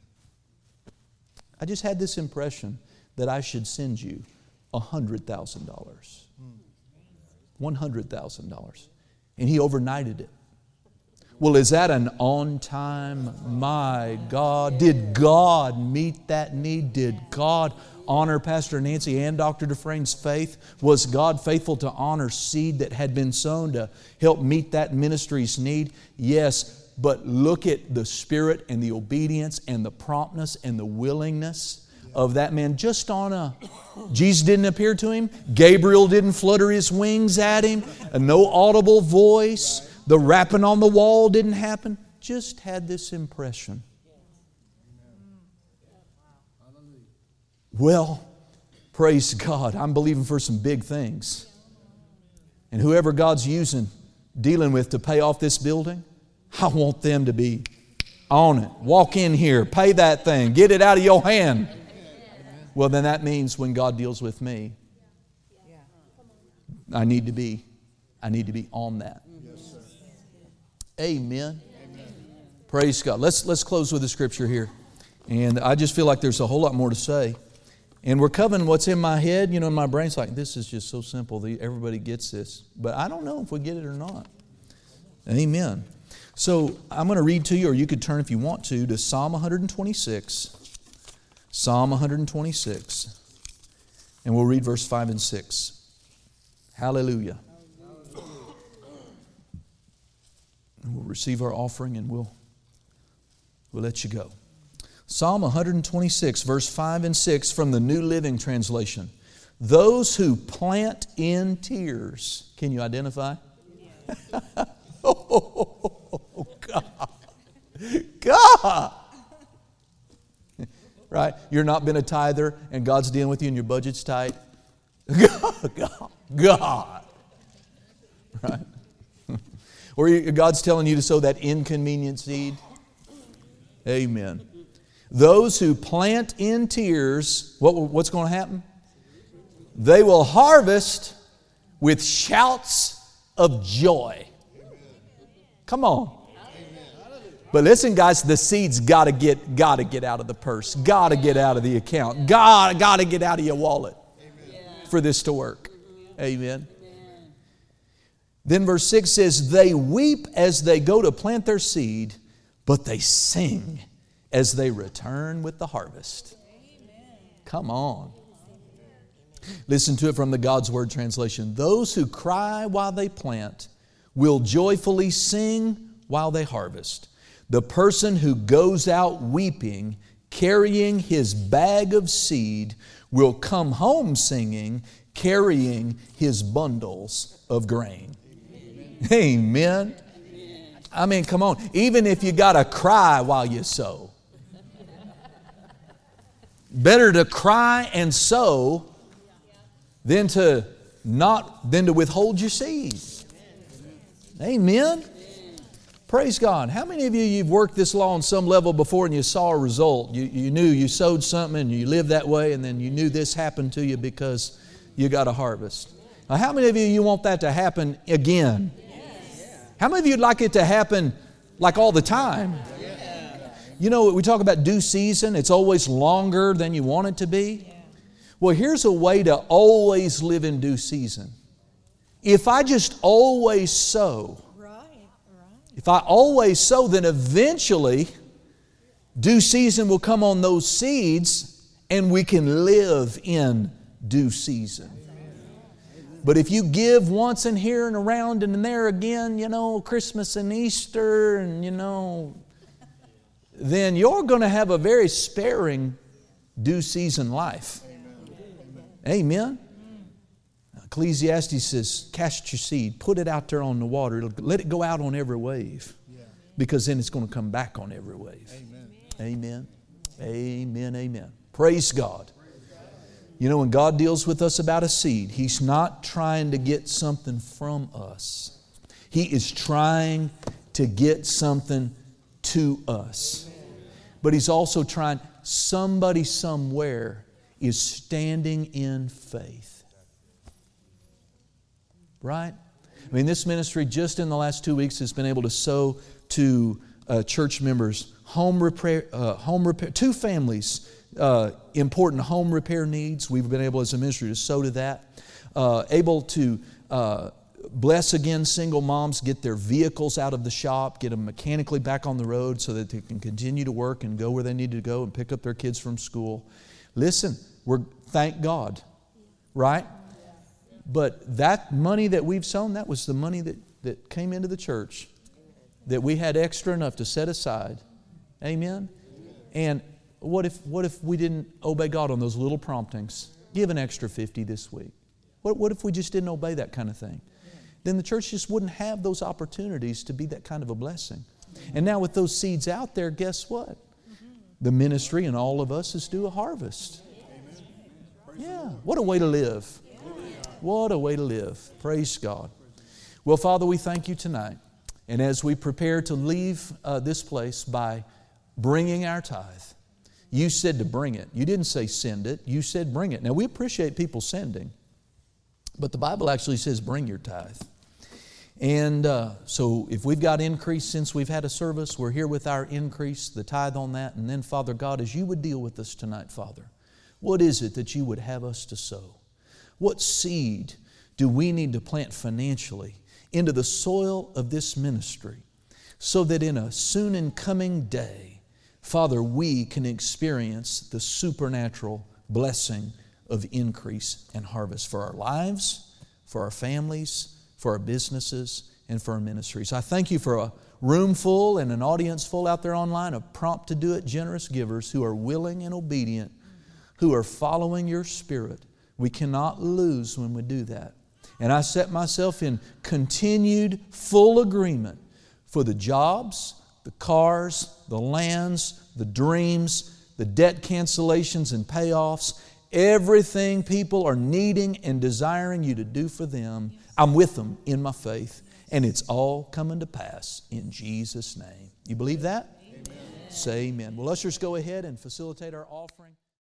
I just had this impression that I should send you one hundred thousand dollars. one hundred thousand dollars. And he overnighted it. Well, is that an on time? My God. Did God meet that need? Did God honor Pastor Nancy and Doctor Dufresne's faith? Was God faithful to honor seed that had been sown to help meet that ministry's need? Yes, but look at the spirit and the obedience and the promptness and the willingness of that man. Just on a, Jesus didn't appear to him. Gabriel didn't flutter his wings at him. No audible voice. The rapping on the wall didn't happen. Just had this impression. Well, praise God. I'm believing for some big things. And whoever God's using, dealing with to pay off this building, I want them to be on it. Walk in here, pay that thing, get it out of your hand. Well, then that means when God deals with me, I need to be, I need to be on that. Amen. Praise God. Let's let's close with the scripture here. And I just feel like there's a whole lot more to say. And we're covering what's in my head. You know, in my brain's like, this is just so simple. Everybody gets this. But I don't know if we get it or not. Amen. So I'm going to read to you, or you could turn if you want to, to Psalm one twenty-six. Psalm one twenty-six. And we'll read verse five and six. Hallelujah. And we'll receive our offering and we'll, we'll let you go. Psalm one twenty-six, verse five and six from the New Living Translation. Those who plant in tears. Can you identify? Yeah. Oh, God. God. Right? You're not been a tither and God's dealing with you and your budget's tight. God. God. God. Right? Or God's telling you to sow that inconvenient seed. Amen. Those who plant in tears, what, what's going to happen? They will harvest with shouts of joy. Come on. But listen, guys, the seed's got to get got to get out of the purse, got to get out of the account, got got to get out of your wallet for this to work. Amen. Then verse six says, they weep as they go to plant their seed, but they sing as they return with the harvest. Come on. Listen to it from the God's Word translation. Those who cry while they plant will joyfully sing while they harvest. The person who goes out weeping, carrying his bag of seed, will come home singing, carrying his bundles of grain. Amen. Amen. I mean, come on. Even if you got to cry while you sow. Better to cry and sow than to not than to withhold your seed. Amen. Praise God. How many of you, you've worked this law on some level before and you saw a result? You, you knew you sowed something and you lived that way, and then you knew this happened to you because you got a harvest. Now, how many of you, you want that to happen again? Yes. How many of you would like it to happen like all the time? Yeah. You know, we talk about due season. It's always longer than you want it to be. Yeah. Well, here's a way to always live in due season. If I just always sow, if I always sow, then eventually due season will come on those seeds and we can live in due season. But if you give once and here and around and there again, you know, Christmas and Easter and, you know, then you're going to have a very sparing due season life. Amen. Ecclesiastes says, cast your seed, put it out there on the water. Let it go out on every wave, yeah. Because then it's going to come back on every wave. Amen. Amen. Amen. Amen. Praise God. You know, when God deals with us about a seed, He's not trying to get something from us. He is trying to get something to us. But He's also trying, somebody somewhere is standing in faith. Right? I mean, this ministry just in the last two weeks has been able to sow to uh, church members home repair, uh, home repair, two families, uh, important home repair needs. We've been able as a ministry to sow to that. Uh, able to uh, bless again single moms, get their vehicles out of the shop, get them mechanically back on the road so that they can continue to work and go where they need to go and pick up their kids from school. Listen, we're thank God, right? But that money that we've sown, that was the money that, that came into the church that we had extra enough to set aside. Amen? And what if what if we didn't obey God on those little promptings? Give an extra fifty this week. What, what if we just didn't obey that kind of thing? Then the church just wouldn't have those opportunities to be that kind of a blessing. And now with those seeds out there, guess what? The ministry and all of us is due a harvest. Yeah, what a way to live. What a way to live. Praise God. Well, Father, we thank you tonight. And as we prepare to leave uh, this place by bringing our tithe, you said to bring it. You didn't say send it. You said bring it. Now, we appreciate people sending, but the Bible actually says bring your tithe. And uh, so if we've got increase since we've had a service, we're here with our increase, the tithe on that. And then, Father God, as you would deal with us tonight, Father, what is it that you would have us to sow? What seed do we need to plant financially into the soil of this ministry so that in a soon and coming day, Father, we can experience the supernatural blessing of increase and harvest for our lives, for our families, for our businesses, and for our ministries. I thank you for a room full and an audience full out there online of prompt to do it, generous givers who are willing and obedient, who are following your Spirit. We cannot lose when we do that. And I set myself in continued full agreement for the jobs, the cars, the lands, the dreams, the debt cancellations and payoffs, everything people are needing and desiring you to do for them. I'm with them in my faith, and it's all coming to pass in Jesus' name. You believe that? Amen. Say amen. Well, ushers, go ahead and facilitate our offering.